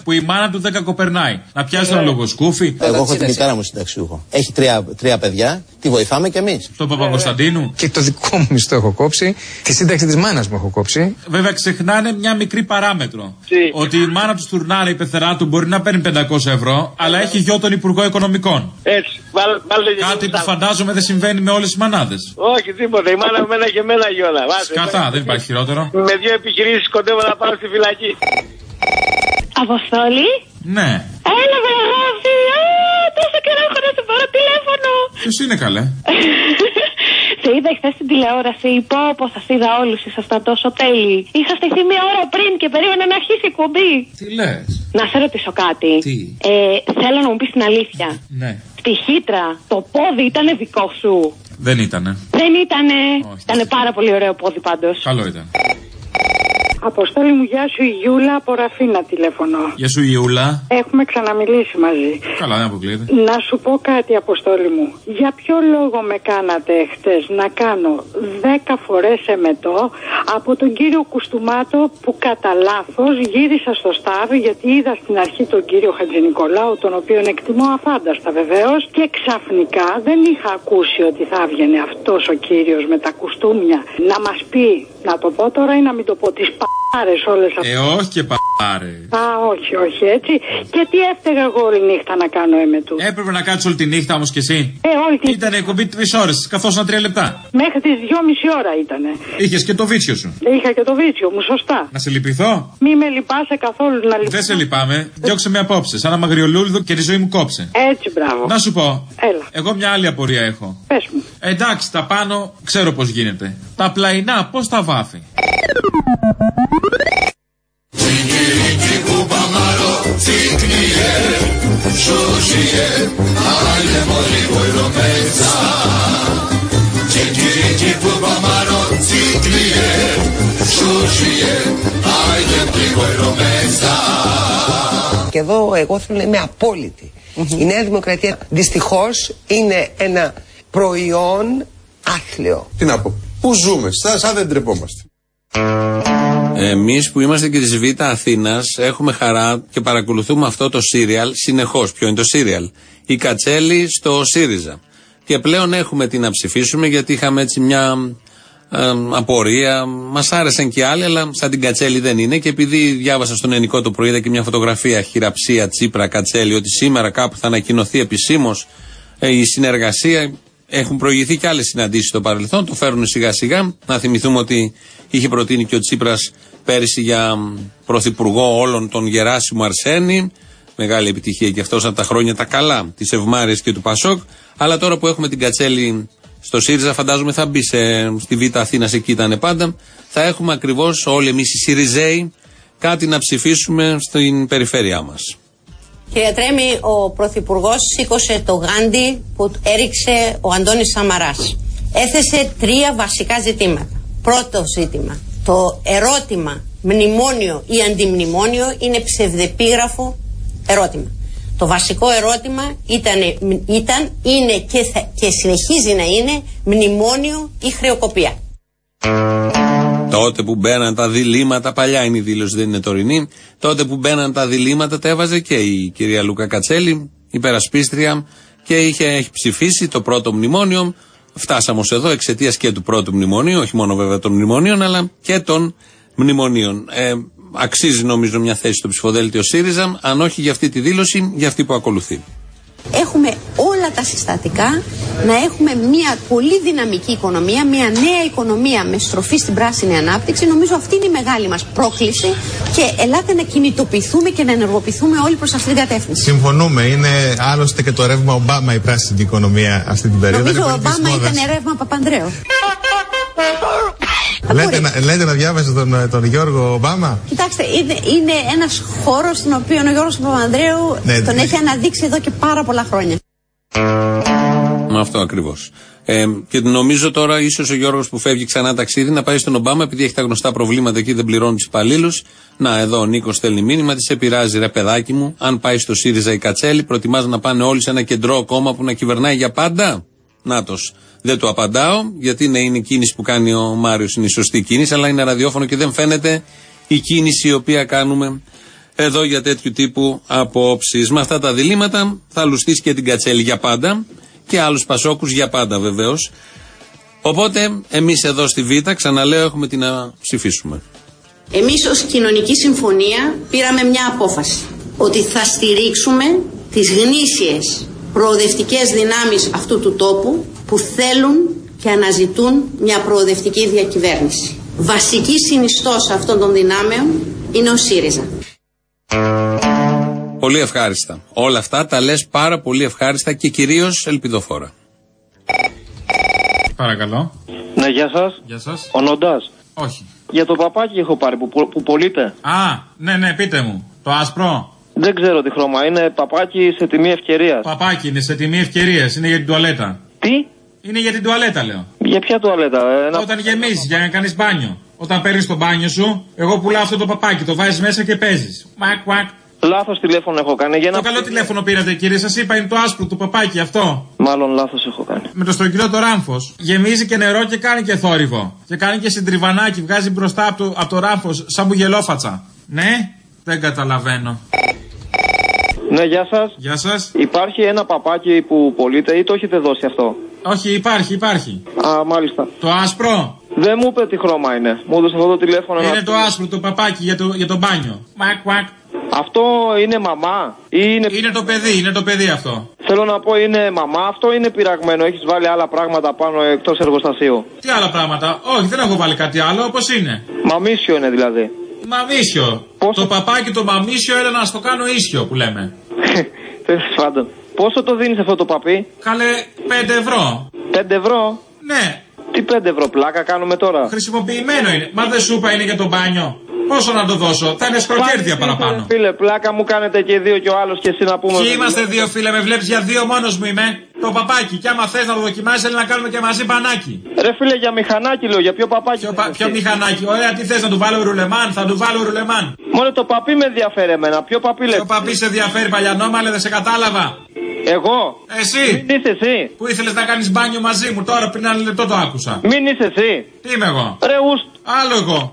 που η μάνα του δεν κακοπερνάει. Να πιάσει ένα λογοσκούφι. Εγώ έχω τη μητέρα μου συνταξιούχο. Έχει τρία, τρία παιδιά, τη βοηθάμε κι εμείς. Τον Παπακοσταντίνου. Και το δικό μου μισθό έχω κόψει, τη σύνταξη της μάνας μου έχω κόψει. Βέβαια ξεχνάνε μια μικρή παράμετρο. Τι? Ότι η μάνα του Στουρνάρα, η πεθερά του, μπορεί να παίρνει πεντακόσια ευρώ, αλλά έχει γιο τον Υπουργό Οικονομικών. Έτσι. Βάλ, βάλε Κάτι που φαντάζομαι δεν συμβαίνει με όλες τις μανάδες. Όχι, τίποτα. Η μάνα μου μένα και εμένα γιώνα. Σκατά, δεν υπάρχει χειρότερο. Με δύο επιχειρήσεις κοντεύω να πάω στη φυλακή. Αποστόλη. Ναι. Έλα με αγάπη. Τόσο καιρό έχω να σου πάρω τηλέφωνο. Ποιος είναι καλέ? Σε είδα χθες στην τηλεόραση. Πω πω σας είδα όλους. Ήσασταν τόσο τέλειοι. Είχα στηθεί μία ώρα πριν και περίμενα να αρχίσει η εκπομπή. Τι λες? Να σε ρωτήσω κάτι. Τι? Ε, θέλω να μου πεις την αλήθεια. Ναι. Στη Χήτρα το πόδι ήτανε δικό σου? Δεν ήτανε. Δεν ήτανε. Όχι. Ήτανε πάρα πολύ ωραίο πόδι πάντως. Καλό ήταν. Αποστόλη μου, γεια σου, η Γιούλα από Ραφίνα τηλέφωνο. Γεια σου, Γιούλα. Έχουμε ξαναμιλήσει μαζί. Καλά, δεν αποκλείεται. Να σου πω κάτι, Αποστόλη μου. Για ποιο λόγο με κάνατε χτες να κάνω δέκα φορές εμετό από τον κύριο Κουστούμάτο που κατά λάθος γύρισα στο Σταρ, γιατί είδα στην αρχή τον κύριο Χατζηνικολάου, τον οποίον εκτιμώ αφάνταστα βεβαίως, και ξαφνικά δεν είχα ακούσει ότι θα έβγαινε αυτός ο κύριος με τα κουστούμια να μας πει, να το πω τώρα ή να μην το πω, τις π***άρες όλες αυτές. Ε, όχι και π***άρες. Α, όχι, όχι έτσι. Και τι έφταιγα εγώ όλη νύχτα να κάνω εμετού? Έπρεπε να κάτσεις όλη τη νύχτα όμως κι εσύ. Ε, όλη τη... Ήτανε εκπομπή τρεις ώρες, καθόσουν τρία λεπτά. Μέχρι τις δυόμιση ώρα ήτανε. Είχες και το βίτσιο σου. Είχα και το βίτσιο μου, σωστά. Να σε λυπηθώ? Μη με λυπάσαι καθόλου να λυπάσαι. Δεν σε λυπάμαι, διώξε με απόψε. Σαν ένα μαγριολούλδο και τη ζωή μου κόψε. Έτσι, μπράβο. Να σου πω. Έλα. Εγώ μια άλλη απορία έχω. Πες μου. Εντάξει, τα πάνω ξέρω πώς γίνεται. Τα πλαϊνά πώς τα βάφει? Και εδώ εγώ θέλω να είμαι απόλυτη. Mm-hmm. Η Νέα Δημοκρατία δυστυχώς είναι ένα προϊόν άθλιο. Τι να πω, πού ζούμε, σαν δεν τρεπόμαστε. Εμείς που είμαστε και της Β' Αθήνας έχουμε χαρά και παρακολουθούμε αυτό το σύριαλ συνεχώς. Ποιο είναι το σύριαλ? Η Κατσέλη στο ΣΥΡΙΖΑ. Και πλέον έχουμε τι να ψηφίσουμε, γιατί είχαμε έτσι μια ε, απορία. Μας άρεσαν και άλλοι, αλλά σαν την Κατσέλη δεν είναι. Και επειδή διάβασα στον Ενικό το πρωί, είδα και μια φωτογραφία χειραψία Τσίπρα Κατσέλη, ότι σήμερα κάπου θα ανακοινωθεί επισήμως ε, η συνεργασία. Έχουν προηγηθεί και άλλες συναντήσεις στο παρελθόν, το φέρουν σιγά σιγά. Να θυμηθούμε ότι είχε προτείνει και ο Τσίπρας πέρυσι για πρωθυπουργό όλων τον Γεράσιμο Αρσένη. Μεγάλη επιτυχία και αυτός από τα χρόνια τα καλά της Ευμάρειας και του Πασόκ. Αλλά τώρα που έχουμε την Κατσέλη στο ΣΥΡΙΖΑ, φαντάζομαι θα μπει σε, στη Β' Αθήνας, εκεί ήταν πάντα. Θα έχουμε ακριβώς όλοι εμείς οι ΣΥΡΙΖΑΙ κάτι να ψηφίσουμε στην περιφέρειά μας. Κύριε Τρέμι, ο Πρωθυπουργός σήκωσε το γάντι που έριξε ο Αντώνης Σαμαράς. Έθεσε τρία βασικά ζητήματα. Πρώτο ζήτημα, το ερώτημα μνημόνιο ή αντιμνημόνιο είναι ψευδεπίγραφο ερώτημα. Το βασικό ερώτημα ήταν, ήταν είναι και, θα, και συνεχίζει να είναι μνημόνιο ή χρεοκοπία. Τότε που μπαίναν τα διλήμματα, παλιά είναι η δήλωση, δεν είναι τωρινή. Τότε που μπαίναν τα διλήμματα, τα έβαζε και η κυρία Λούκα Κατσέλη, υπερασπίστρια, και είχε, έχει ψηφίσει το πρώτο μνημόνιο. Φτάσαμε ως εδώ εξαιτίας και του πρώτου μνημονίου, όχι μόνο βέβαια των μνημονίων, αλλά και των μνημονίων. Ε, αξίζει νομίζω μια θέση στο ψηφοδέλτιο ΣΥΡΙΖΑ, αν όχι για αυτή τη δήλωση, για αυτή που ακολουθεί. Έχουμε όλα τα συστατικά να έχουμε μια πολύ δυναμική οικονομία, μια νέα οικονομία με στροφή στην πράσινη ανάπτυξη. Νομίζω αυτή είναι η μεγάλη μας πρόκληση και ελάτε να κινητοποιηθούμε και να ενεργοποιηθούμε όλοι προς αυτή την κατεύθυνση. Συμφωνούμε. Είναι άλλωστε και το ρεύμα Ομπάμα η πράσινη οικονομία αυτή την περίοδο. Νομίζω ο Ομπάμα ήταν ρεύμα Παπανδρέου. Λέτε να, λέτε να διάβασε τον, τον Γιώργο Ομπάμα. Κοιτάξτε, είναι, είναι ένας χώρος στον οποίο ο Γιώργος Παπανδρέου ναι, τον ναι. έχει αναδείξει εδώ και πάρα πολλά χρόνια. Με αυτό ακριβώς. Ε, και νομίζω τώρα ίσως ο Γιώργος που φεύγει ξανά ταξίδι να πάει στον Ομπάμα, επειδή έχει τα γνωστά προβλήματα εκεί, δεν πληρώνει τους υπαλλήλους. Να, εδώ ο Νίκος στέλνει μήνυμα, τη σε πειράζει ρε παιδάκι μου, αν πάει στο ΣΥΡΙΖΑ η Κατσέλη, προτιμάς να πάνε όλοι σε ένα κεντρό κόμμα που να κυβερνάει για πάντα. Νάτος. Δεν του απαντάω, γιατί ναι, είναι η κίνηση που κάνει ο Μάριος, είναι η σωστή κίνηση, αλλά είναι ραδιόφωνο και δεν φαίνεται η κίνηση η οποία κάνουμε εδώ για τέτοιου τύπου απόψεις. Με αυτά τα διλήμματα θα λουστήσει και την Κατσέλη για πάντα και άλλους Πασόκους για πάντα βεβαίως. Οπότε εμείς εδώ στη Β, ξαναλέω, έχουμε την να ψηφίσουμε. Εμείς ως Κοινωνική Συμφωνία πήραμε μια απόφαση ότι θα στηρίξουμε τις γνήσιες προοδευτικές δυνάμεις αυτού του τόπου που θέλουν και αναζητούν μια προοδευτική διακυβέρνηση. Βασική συνιστός αυτών των δυνάμεων είναι ο ΣΥΡΙΖΑ. Πολύ ευχάριστα. Όλα αυτά τα λες πάρα πολύ ευχάριστα και κυρίως ελπιδοφόρα. Παρακαλώ. Ναι, γεια σας. Γεια σας. Ο Νοντάς. Όχι. Για το παπάκι έχω πάρει που, που, που πωλείται. Α, ναι, ναι, πείτε μου. Το άσπρο. Δεν ξέρω τι χρώμα. Είναι παπάκι σε τιμή ευκαιρίας. Παπάκι είναι σε τιμή ευκαιρίας. Είναι για την τουαλέτα. Τι? Είναι για την τουαλέτα, λέω. Για ποια τουαλέτα? Ένα... Όταν γεμίζεις, για να κάνεις μπάνιο. Όταν παίρνεις το μπάνιο σου, εγώ πουλάω αυτό το παπάκι. Το βάζεις μέσα και παίζεις. Μακ, μακ. Λάθος τηλέφωνο έχω κάνει. Για το ένα... καλό τηλέφωνο πήρατε, κύριε. Σας είπα, είναι το άσπρο του παπάκι αυτό. Μάλλον λάθος έχω κάνει. Με το στρογγυλό το ράμφος. Γεμίζει και νερό και κάνει και θόρυβο. Και κάνει και συντριβανάκι. Βγάζει μπροστά από το, από το ράμφος σαν μπουγελόφατσα. Ναι, δεν καταλαβαίνω. Ναι, γεια σας. Γεια σας. Υπάρχει ένα παπάκι που πωλείται ή το έχετε δώσει αυτό? Όχι, υπάρχει, υπάρχει. Α, μάλιστα. Το άσπρο. Δεν μου είπε τι χρώμα είναι. Μου έδωσε αυτό το τηλέφωνο. Είναι το άσπρο, το παπάκι για το, για το μπάνιο. Μακ, μακ. Αυτό είναι μαμά ή είναι... Είναι το παιδί, είναι το παιδί αυτό. Θέλω να πω, είναι μαμά αυτό ή είναι πειραγμένο? Έχεις βάλει άλλα πράγματα πάνω εκτός εργοστασίου? Τι άλλα πράγματα? Όχι, δεν έχω βάλει κάτι άλλο, όπως είναι. Μαμίσιο είναι δηλαδή. Μαμίσιο. Πόσο... Το παπάκι το μαμίσιο έλα να στο κάνω ίσιο που λέμε. Τέλος πάντων. Πόσο το δίνεις αυτό το παπί? Καλέ, πέντε ευρώ. πέντε ευρώ? Ναι. Τι πέντε ευρώ, πλάκα κάνουμε τώρα? Χρησιμοποιημένο είναι. Μα δεν σου είπα είναι για το μπάνιο. Πόσο να το δώσω, θα είναι σκροκέρδια παραπάνω. Φίλε, πλάκα μου κάνετε και δύο και ο άλλος και εσύ να πούμε. Ποιοι είμαστε δύο, φίλε, με βλέπεις για δύο μόνος μου είμαι. Το παπάκι. Και άμα θες να το δοκιμάσεις, θέλει να κάνουμε και μαζί μπανάκι. Ρε φίλε, για μηχανάκι λέω, για ποιο παπάκι? Ποιο, πα, ποιο μηχανάκι? Ωραία, τι θες να του βάλω ρουλεμάν, θα του βάλω ρουλεμάν. Μόνο το παπί με ενδιαφέρει εμένα. Ποιο παπί λέει? Ποιο παπί σε ενδιαφέρει, παλιανόμαλε, δεν σε κατάλαβα. Εγώ? Εσύ. Μην είσαι εσύ. Που ήθελες να κάνεις μπάνιο μαζί μου, τώρα πριν ένα λεπτό το άκουσα. Μην είσαι εσύ. Τι είμαι εγώ? Ρε ουστ. Άλλο εγώ.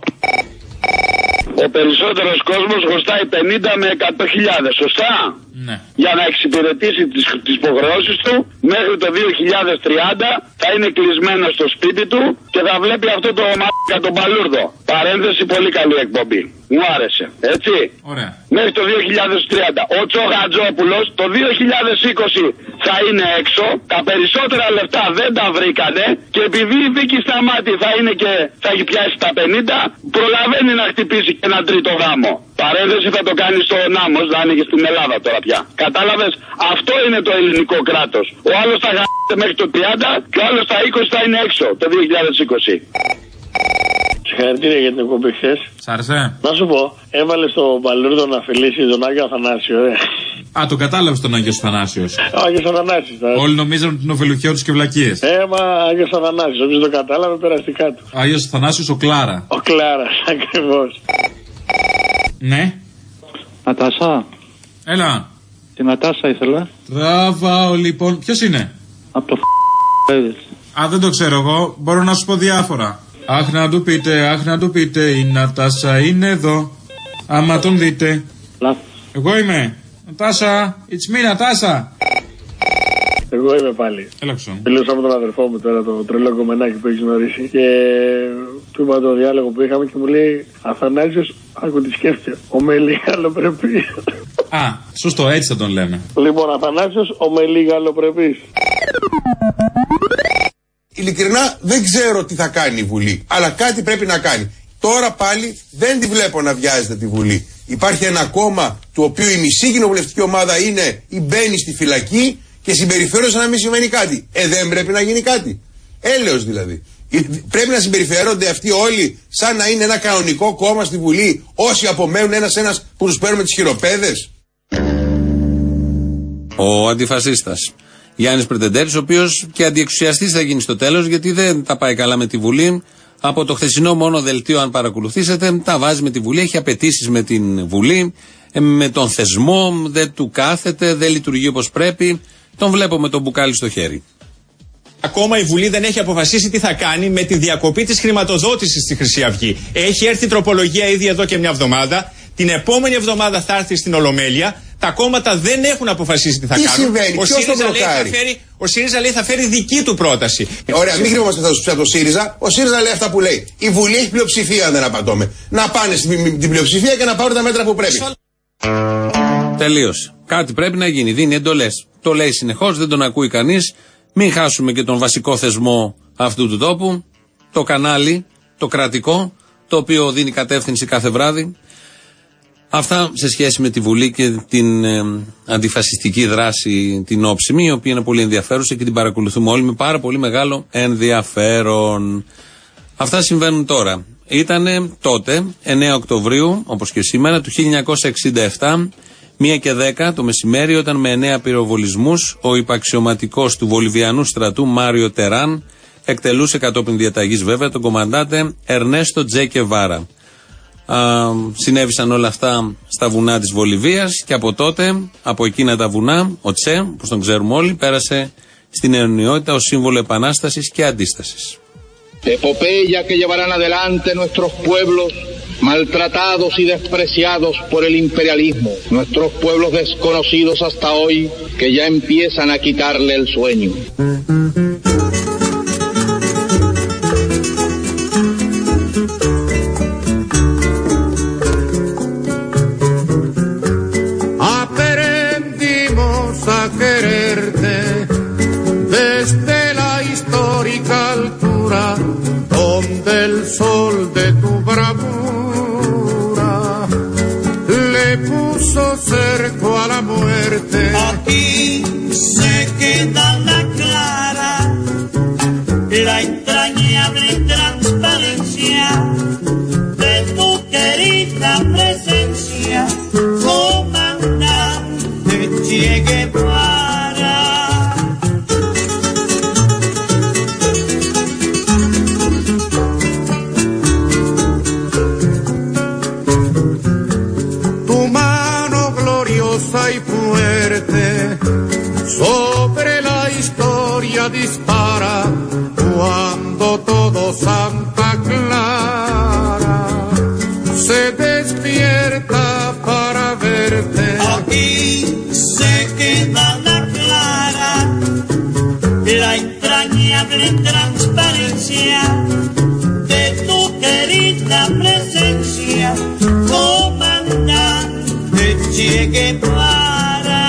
Ο περισσότερος κόσμος χρωστάει πενήντα με εκατό χιλιάδες, σωστά? Ναι. Για να εξυπηρετήσει τις, τις υποχρεώσεις του μέχρι το δύο χιλιάδες τριάντα θα είναι κλεισμένο στο σπίτι του και θα βλέπει αυτό το μ***κα τον Παλούρδο. Παρένθεση, πολύ καλή εκπομπή. Μου άρεσε. Έτσι. Ωραία. Μέχρι το δύο χιλιάδες τριάντα. Ο Τσοχατζόπουλος το δύο χιλιάδες είκοσι θα είναι έξω. Τα περισσότερα λεφτά δεν τα βρήκανε. Και επειδή η δίκη στα μάτι θα είναι και θα έχει πιάσει τα πενήντα, προλαβαίνει να χτυπήσει και ένα τρίτο γάμο. Παρένθεση, θα το κάνει στο Νάμος, να είναι και στην Ελλάδα τώρα πια. Κατάλαβες, αυτό είναι το ελληνικό κράτος. Ο άλλος θα γαμ***ται μέχρι το τριάντα και ο άλλος τα είκοσι θα είναι έξω το δύο χιλιάδες είκοσι. Συγχαρητήρια για την εκπομπή χθες. Σ' άρεσε? Να σου πω, έβαλε στον Παλούρδο να φιλήσει τον Άγιο Αθανάσιο, ε. Α, τον κατάλαβε τον Άγιο Αθανάσιος. Ο Άγιος Αθανάσιος. Όλοι νομίζαν ότι είναι ο Βελουχιώτης και βλακίες. Ε, μα Άγιος Αθανάσιος, όποιος το κατάλαβε, περαστικά του. Άγιος Αθανάσιος ο Κλάρα. Ο Κλάρας, ακριβώς. Ναι. Νατάσα. Έλα. Τη Νατάσα ήθελα. Τραβάω λοιπόν. Ποιος είναι? Από το φ***. Α, δεν το ξέρω εγώ. Μπορώ να σου πω διάφορα. Αχ να του πείτε, αχ να του πείτε. Η Νατάσα είναι εδώ. Άμα τον δείτε. Λάθος. Εγώ είμαι. Νατάσα. It's me, Νατάσα. Εγώ είμαι πάλι. Έλαξο. Μιλούσα με τον αδερφό μου τώρα, το τρελό κομμενάκι που έχει γνωρίσει. Και του είπα το διάλογο που είχαμε και μου λέει Αθανάσιος, άκου τι σκέφτεται. Ομελή γαλλοπρεπής. Α, σωστό, έτσι θα τον λέμε. Λοιπόν, Αθανάσιος, ομελή γαλλοπρεπής. Ειλικρινά δεν ξέρω τι θα κάνει η Βουλή, αλλά κάτι πρέπει να κάνει. Τώρα πάλι δεν τη βλέπω να βιάζεται τη Βουλή. Υπάρχει ένα κόμμα του οποίου η μισή κοινοβουλευτική ομάδα είναι ή μπαίνει στη φυλακή και συμπεριφέρονται σαν να μην σημαίνει κάτι. Ε, δεν πρέπει να γίνει κάτι. Έλεος δηλαδή. Πρέπει να συμπεριφέρονται αυτοί όλοι σαν να είναι ένα κανονικό κόμμα στη Βουλή, όσοι απομένουν ένας-ένας που τους παίρνουμε τις χειροπέδες. Ο αντιφασίστας Γιάννης Πρετεντέρης, ο οποίος και αντιεξουσιαστής θα γίνει στο τέλος, γιατί δεν τα πάει καλά με τη Βουλή. Από το χθεσινό μόνο δελτίο, αν παρακολουθήσετε, τα βάζει με τη Βουλή, έχει απαιτήσεις με την Βουλή, με τον θεσμό, δεν του κάθεται, δεν λειτουργεί όπως πρέπει. Τον βλέπω με τον μπουκάλι στο χέρι. Ακόμα η Βουλή δεν έχει αποφασίσει τι θα κάνει με τη διακοπή της χρηματοδότησης στη Χρυσή Αυγή. Έχει έρθει τροπολογία ήδη εδώ και μια εβδομάδα. Την επόμενη εβδομάδα θα έρθει στην Ολομέλεια. Τα κόμματα δεν έχουν αποφασίσει τι θα τι κάνουν. Συμβαίνει, ο, ποιος ΣΥΡΙΖΑ το λέει, θα φέρει, ο ΣΥΡΙΖΑ λέει θα φέρει δική του πρόταση. Ωραία, μην κρύβομαστε αυτά από το ΣΥΡΙΖΑ. Ο ΣΥΡΙΖΑ λέει αυτά που λέει. Η Βουλή έχει πλειοψηφία, αν δεν απατώμε. Να πάνε στην πλειοψηφία και να πάρουν τα μέτρα που πρέπει. Τελείωσε. Κάτι πρέπει να γίνει. Δίνει εντολές. Το λέει συνεχώς, δεν τον ακούει κανείς. Μην χάσουμε και τον βασικό θεσμό αυτού του τόπου. Το κανάλι, το κρατικό, το οποίο δίνει κατεύθυνση κάθε βράδυ. Αυτά σε σχέση με τη Βουλή και την ε, αντιφασιστική δράση την όψιμη, η οποία είναι πολύ ενδιαφέρουσα και την παρακολουθούμε όλοι με πάρα πολύ μεγάλο ενδιαφέρον. Αυτά συμβαίνουν τώρα. Ήτανε τότε, εννέα Οκτωβρίου, όπως και σήμερα, του χίλια εννιακόσια εξήντα επτά, μία και δέκα το μεσημέρι, όταν με εννέα πυροβολισμούς ο υπαξιωματικός του Βολιβιανού στρατού Μάριο Τεράν εκτελούσε κατόπιν διαταγής βέβαια τον κομμαντάτε Ερνέστο Τζε Γκεβάρα. Α, συνέβησαν όλα αυτά στα βουνά της Βολιβίας και από τότε, από εκείνα τα βουνά, ο Τσε, όπως τον ξέρουμε όλοι, πέρασε στην αιωνιότητα ως σύμβολο επανάστασης και αντίστασης. Epopeya que llevarán adelante nuestros pueblos maltratados y despreciados por el imperialismo, nuestros pueblos desconocidos hasta hoy que ya empiezan a quitarle el sueño. Aprendimos a quererte desde la histórica altura donde el sol de tu bravura le puso cerco a la muerte. Aquí se queda la clara, la entrañable transparencia de tu querida presencia, comandante Che Guevara. Y fuerte sobre la historia dispara cuando todo Santa Clara se despierta para verte. Aquí se queda la clara, la entrañable transparencia de tu querida presencia, comandante Che Guevara.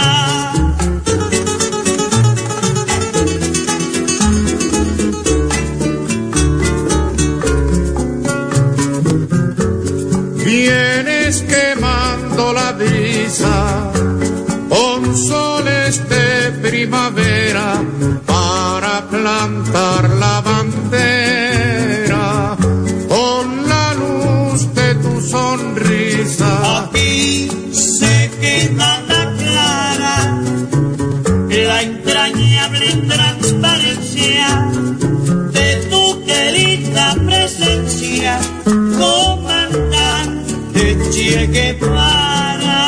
Vienes quemando la brisa con soles de primavera para plantar la bandera con la luz de tu sonrisa. Aquí se queda la clara, la entrañable transparencia de tu querida presencia, comandante Che Guevara.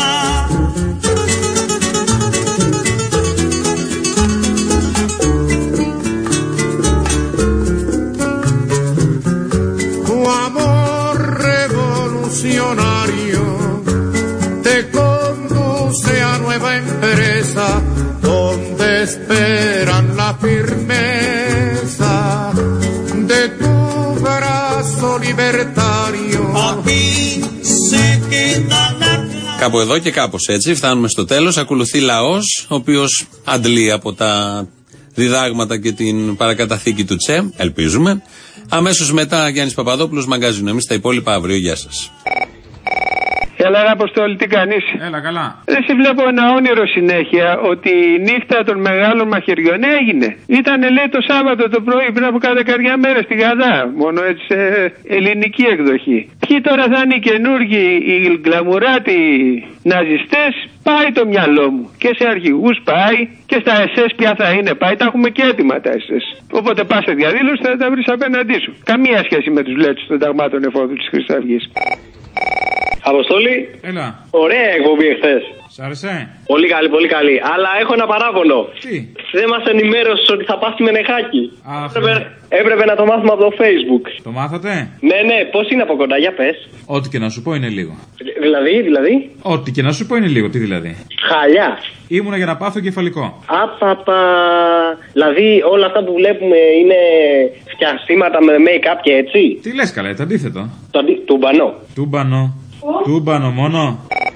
Tu amor revolucionario te conduce a nueva empresa donde esperan la firmeza de tu brazo libertario. Aquí se queda la clara. Κάπου εδώ και κάπως έτσι φτάνουμε στο τέλος. Ακολουθεί λαός, ο οποίος αντλεί από τα διδάγματα και την παρακαταθήκη του Τσε, ελπίζουμε. Αμέσως μετά Γιάννης Παπαδόπουλος, Μαγκαζίνο. Εμείς τα υπόλοιπα αύριο. Γεια σας. Έλα, ρε Αποστόλη, τι κάνεις? Έλα, καλά. Δεν σε βλέπω ένα όνειρο συνέχεια ότι η νύχτα των μεγάλων μαχαιριών έγινε. Ήτανε, λέει, το Σάββατο το πρωί πριν από κάτα καρδιά μέρες στη Γαδά. Μόνο έτσι σε ελληνική εκδοχή. Ποιοι τώρα θα είναι οι καινούργοι, οι γκλαμουράτοι ναζιστές, πάει το μυαλό μου. Και σε αρχηγούς πάει και στα ες ες ποια θα είναι πάει. Τα έχουμε και έτοιμα τα ες ες. Οπότε πας σε διαδήλωση θα τα βρεις απέναντί σου. Καμία σχέση με τους λέτσους των ταγμάτων εφόδου της Χρυσής Αυγής. Αποστόλη. Έλα. Ωραία εκπομπή εχθές. Σ' άρεσε? Πολύ καλή, πολύ καλή. Αλλά έχω ένα παράπονο. Τι? Δεν μας ενημέρωσες ότι θα πας στη Μενεχάκη. Α, έπρεπε, έπρεπε να το μάθουμε από το Facebook. Το μάθατε? Ναι, ναι, πώς είναι από κοντά, για πες. Ό,τι και να σου πω είναι λίγο. Δηλαδή, δηλαδή. Ό,τι και να σου πω είναι λίγο, τι δηλαδή. Χαλιά. Ήμουνα για να πάθω κεφαλικό. Απαπα. Δηλαδή όλα αυτά που βλέπουμε είναι φτιαστήματα με make-up και έτσι. Τι λες καλά, το αντίθετο. Το αντι... Τούμπανο. Τούμπανο. Τούμπανο μόνο.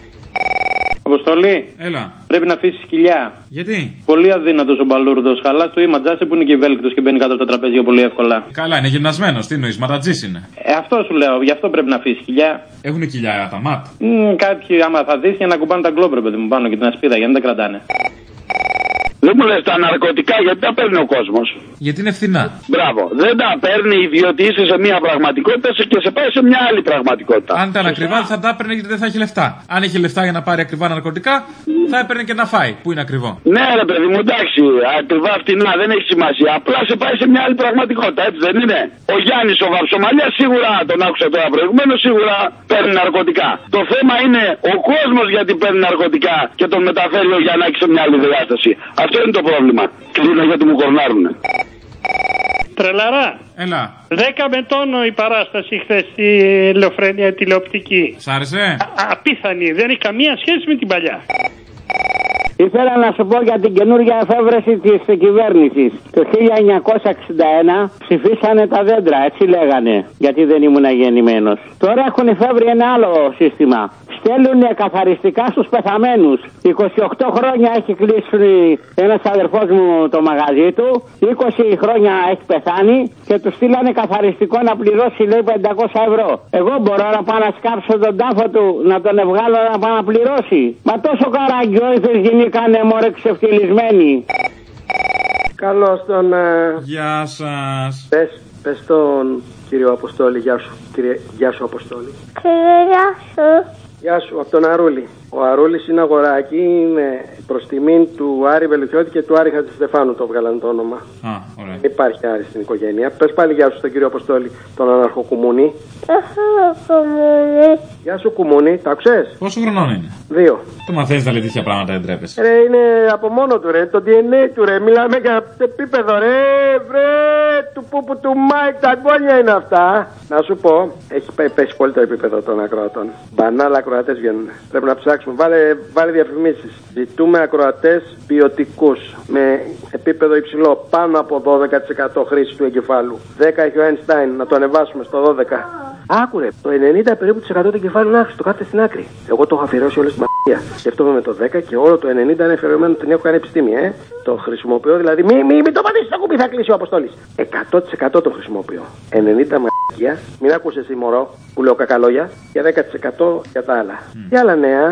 Αποστολή. Έλα. Πρέπει να αφήσει κοιλιά. Γιατί? Πολύ αδύνατος ο Μπαλούρδος. Χαλάς του ή ματζάσε που είναι και ευέλικτος και μπαίνει κάτω από τα τραπέζια πολύ εύκολα. Καλά, είναι γυμνασμένος. Τι νοείς, ματατζής είναι. Ε, αυτό σου λέω, γι' αυτό πρέπει να αφήσει κοιλιά. Έχουν κοιλιά τα ματ. Mm, κάποιοι, άμα θα δεις, για να κουμπάνε τα γκλόμπρε, παιδί μου, πάνω και την ασπίδα, για να δεν τα κρατάνε. Δεν μου λες τα ναρκωτικά, γιατί τα παίρνει ο κόσμος. Γιατί είναι φθηνά. Μπράβο. Δεν τα παίρνει διότι είσαι σε μια πραγματικότητα και σε πάει σε μια άλλη πραγματικότητα. Αν ήταν ακριβά, θα τα έπαιρνε γιατί δεν θα έχει λεφτά. Αν είχε λεφτά για να πάρει ακριβά ναρκωτικά, θα έπαιρνε και να φάει. Που είναι ακριβό. Ναι, ρε παιδί μου, εντάξει. Ακριβά φτηνά δεν έχει σημασία. Απλά σε πάει σε μια άλλη πραγματικότητα, έτσι δεν είναι. Ο Γιάννης ο Βαρσομαλιάς σίγουρα, τον άκουσα τώρα προηγουμένως, σίγουρα παίρνει ναρκωτικά. Το θέμα είναι ο κόσμος γιατί παίρνει ναρκωτικά και τον μεταφέρει ο Γιαννάκης σε μια άλλη διάσταση. Αυτό είναι το πρόβλημα. Κλείνω γιατί μου κορνάρουνε. Τρελαρά. Έλα. Δέκα με τόνο η παράσταση χθες στη Ελεοφρένεια τηλεοπτική. Σ' άρεσε? Α, απίθανη. Δεν έχει καμία σχέση με την παλιά. Ήθελα να σου πω για την καινούργια εφεύρεση της κυβέρνησης. Το χίλια εννιακόσια εξήντα ένα ψηφίσανε τα δέντρα, έτσι λέγανε, γιατί δεν ήμουν γεννημένος. Τώρα έχουν εφεύρει ένα άλλο σύστημα. Στέλνουν καθαριστικά στους πεθαμένους. είκοσι οκτώ χρόνια έχει κλείσει ένας αδερφός μου το μαγαζί του, είκοσι χρόνια έχει πεθάνει και του στείλανε καθαριστικό να πληρώσει, λέει, πεντακόσια ευρώ. Εγώ μπορώ να πάω να σκάψω τον τάφο του, να τον ευγάλω να πάω να πληρώσει. Μα τόσο καραγκιόηθες γινήκανε, μωρέ, ξεφτυλισμένοι. Καλώς τον... Γεια σας. Πες, πες τον κύριο Αποστόλη, γεια σου. Κύριε, γεια σου Αποστόλη. Γεια σου. Γεια σου, από τον Αρούλη. Ο Αρούλης είναι αγοράκι, είναι προς τιμήν του Άρη Βελουχιώτη και του Άρη Χατζηστεφάνου το βγάλαν το όνομα. Α, ωραία. Δεν υπάρχει Άρη στην οικογένεια. Πες πάλι γεια σου στον κύριο Αποστόλη, τον αναρχοκουμούνι. Γεια σου, Κουμούνι. Γεια σου, Κουμούνι, τα ξέρεις? Πόσο χρονών είναι? Δύο. Το μαθαίνεις να λέει τέτοια πράγματα, δεν τρέπεσαι. Ρε, είναι από μόνο του, ρε, το ντι εν έι του, ρε. Μιλάμε για επίπεδο, ρε, βρε, του πούπου του Μάικ, τα γκόλια είναι αυτά. Να σου πω, έχει πέσει πολύ το επίπεδο των ακροατών. Μπανάλα ακροατές βγαίνουν. Πρέπει να ψάξουμε. Βάλε, βάλε διαφημίσεις. Ζητούμε ακροατές ποιοτικούς με επίπεδο υψηλό, πάνω από δώδεκα τοις εκατό χρήση του εγκεφάλου. δέκα έχει ο Einstein, να το ανεβάσουμε στο δώδεκα. Άκουρε, το ενενήντα περίπου τοις εκατό του εγκεφάλου είναι άχρηστο, κάθεται στην άκρη. Εγώ το έχω αφιερώσει όλη στην μαγεία. Σκέφτομαι με το δέκα και όλο το ενενήντα είναι αφιερωμένο, την έχω κάνει επιστήμη, ε. Το χρησιμοποιώ, δηλαδή, μη, μη, μη το πατήσεις το κουμπί, θα κλείσει ο Αποστόλης. εκατό τοις εκατό το χρησιμοποιώ. ενενήντα μαγεία, μην ακούς εσύ μωρό που λέω κακαλόγια, και δέκα τοις εκατό για τα άλλα. Mm. Και άλλα νέα.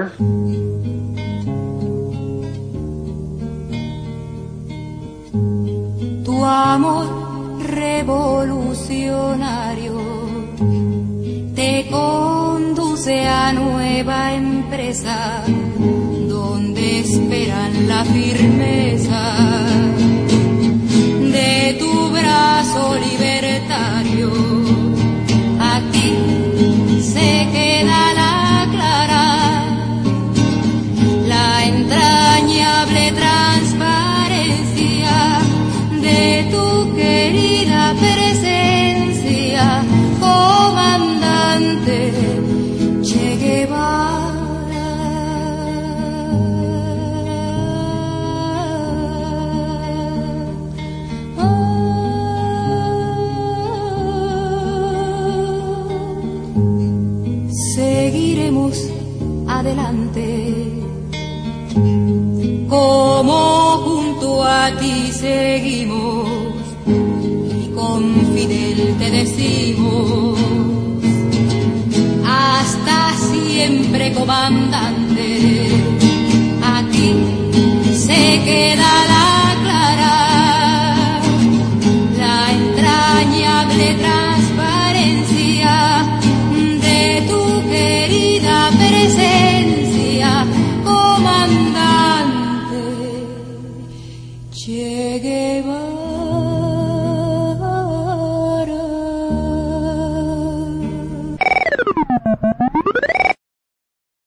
Tu amor revolucionario te conduce a nueva empresa donde esperan la firmeza de tu brazo libertario. A ti se queda la clara, la entrañable transparencia de tu querida presencia, comandante Che Guevara. Seguiremos adelante como junto a ti seguimos y con Fidel te decimos hasta siempre, comandante. A ti se queda la clara, la entrañable transparencia de tu querida presencia, comandante Che Guevara.